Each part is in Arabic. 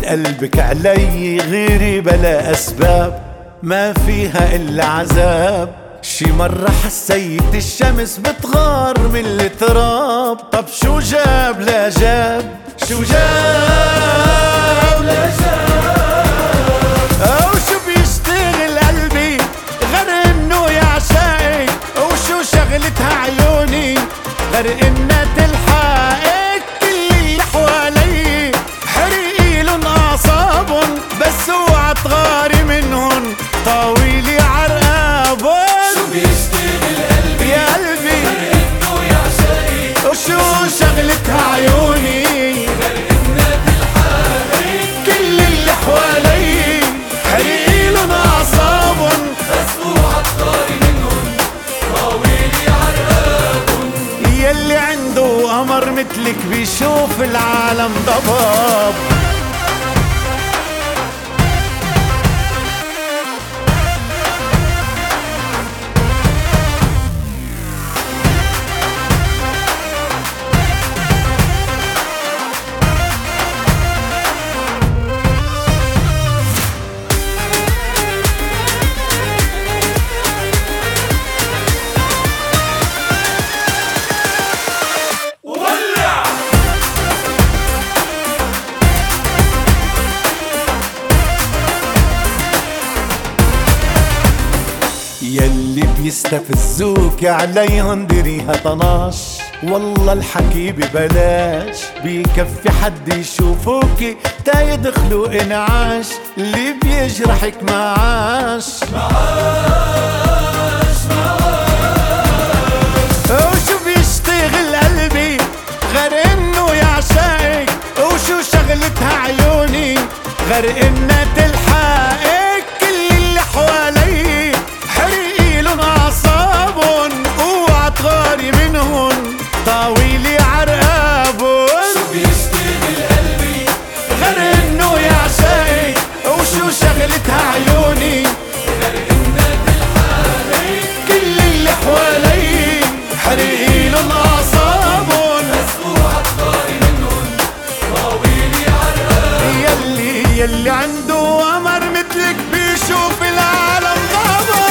قلبك علي غيري بلا أسباب، ما فيها إلا عذاب. شي مرة حسيت الشمس بتغار من التراب، طب شو جاب لا جاب، شو جاب لا جاب، أو شو بيشتغل قلبي غير إنه يعشقك، وشو شغلتها عيوني غير إنها تلحقك. كل اللي حوالي حرقيلن أعصابن، بس اوعى تغاري منهن طاويلي عرقابن. شو بيشتغل قلبي يا قلبي غير إنه يعشقك، وشو شغلتها عيوني غير إنها تلحقك. كل اللي حوالي حرقيلن أعصابن، بس اوعى تغاري منهن طاويلي عرقابن. يلي عنده قمر مثلك بيشوف العالم ضباب. يلي بيستفزوك عليهن دريها طناش، والله الحكي ببلاش، بيكفي حد يشوفوكي تا يدخلوا انعاش. اللي بيجرحك معاش وشو بيشتغل قلبي غير انه يعشقك، وشو شغلتها عيوني غير انها تلحقك. كل اللي حوالي حرقيلن أعصابن، اوعى تغاري منهن طاويلي عرقابن. شو بيشتغل قلبي غير انه يعشقك، وشو شغلتها عيوني غير إنها تلحقك. كل اللي حوالي حرقيلن أعصابن، بس اوعى تغاري منهن طاويلي عرقابن. يلي عنده قمر مثلك بيشوف العالم ضباب.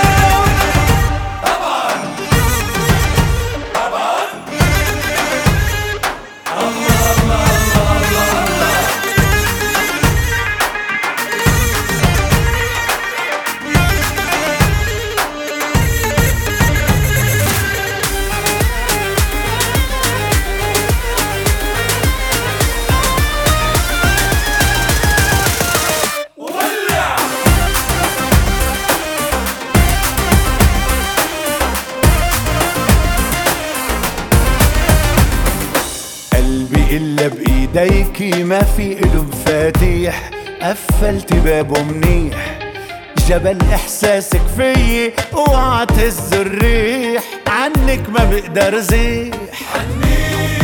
قلبي إلا بإيديكي ما في إله مفاتيح، قفلت بابه منيح. جبل إحساسك فيي اوعى تهز الريح، عنك ما بقدر زيح.